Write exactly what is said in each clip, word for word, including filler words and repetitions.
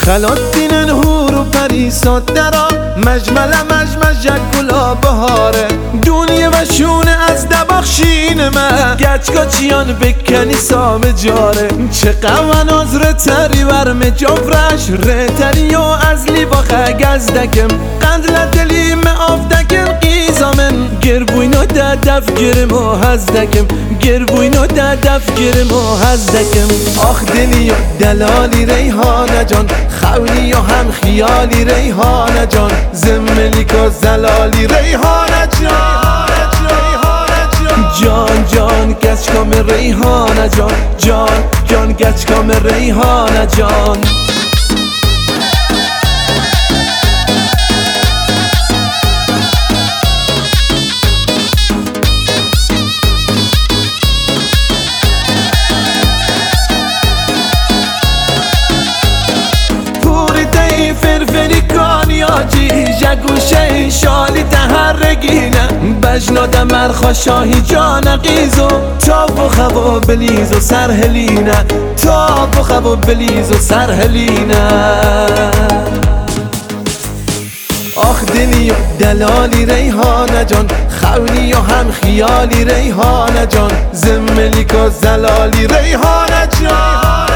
خلاتینن هور و پریسات درا مجمل مجمج گلا بهاره دنیا و شونه از دباخشین من گچگا چیان بکنی سام جاره چه قواناز رتری ورم جفرش رتری و از لیواخه گزدکم قندل دلیم آفدکم قیزامن گربوینو ده دف گرم و هزدکم گربوینو ده دف گرم و هزدکم آخ دلی و دلالی ریحانه جان خونی و هم خیالی ریحانه جان زملیک و زلالی ریحانه جان جان جان گچکام ریحانه جان جان جان گچکام ریحانه جان فرفری کانیاجی جگوشه شالی تهرگینه بجناد مرخا شاهی جان قیزو تاب و خوا بلیز و سرهلینه تاب و خوا بلیز و سرهلینه آخ دلی و دلالی ریحانه جان خونی و هم خیالی ریحانه جان زملیک و زلالی ریحانه جان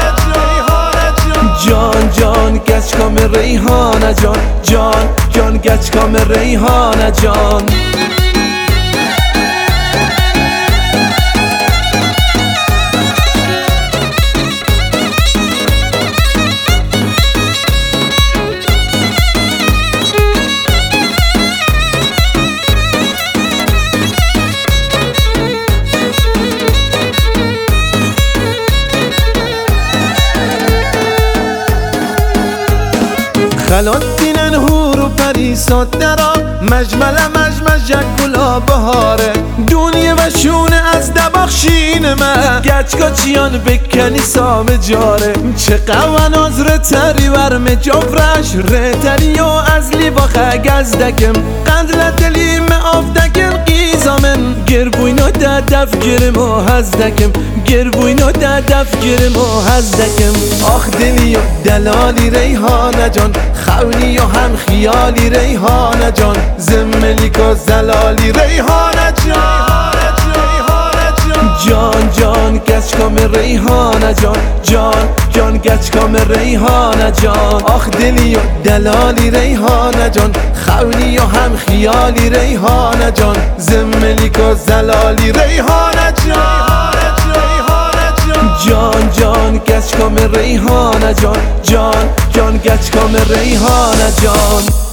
جان جان گچکام ریحانه جان جان جان گچکام ریحانه جان خلاتینن هور و پریسات درا مجمل مجمج گلا بهاره دنیا و شونه از دباخشین من گچگا چیان بکنی سام جاره چه قواناز رتری ورم جفرش رتری و از لیواخه گزدکم قندل دلیم آفدکم قیزامن گربوینو ده دف گرم و هزدکم گربوینو ده دف گرم و هزدکم آخ دلی و دلالی ریحانه جان خونی و هم خیالی ریحانه جان زملیک و زلالی ریحانه جان جان جان گچکام ریحانه جان جان جان گچکام ریحانه جان آخ دلی و دلالی ریحانه جان خونی و هم خیالی ریحانه جان زملیک و زلالی ریحانه جان جان جان گچکام ریحانه جان جان جان گچکام ریحانه جان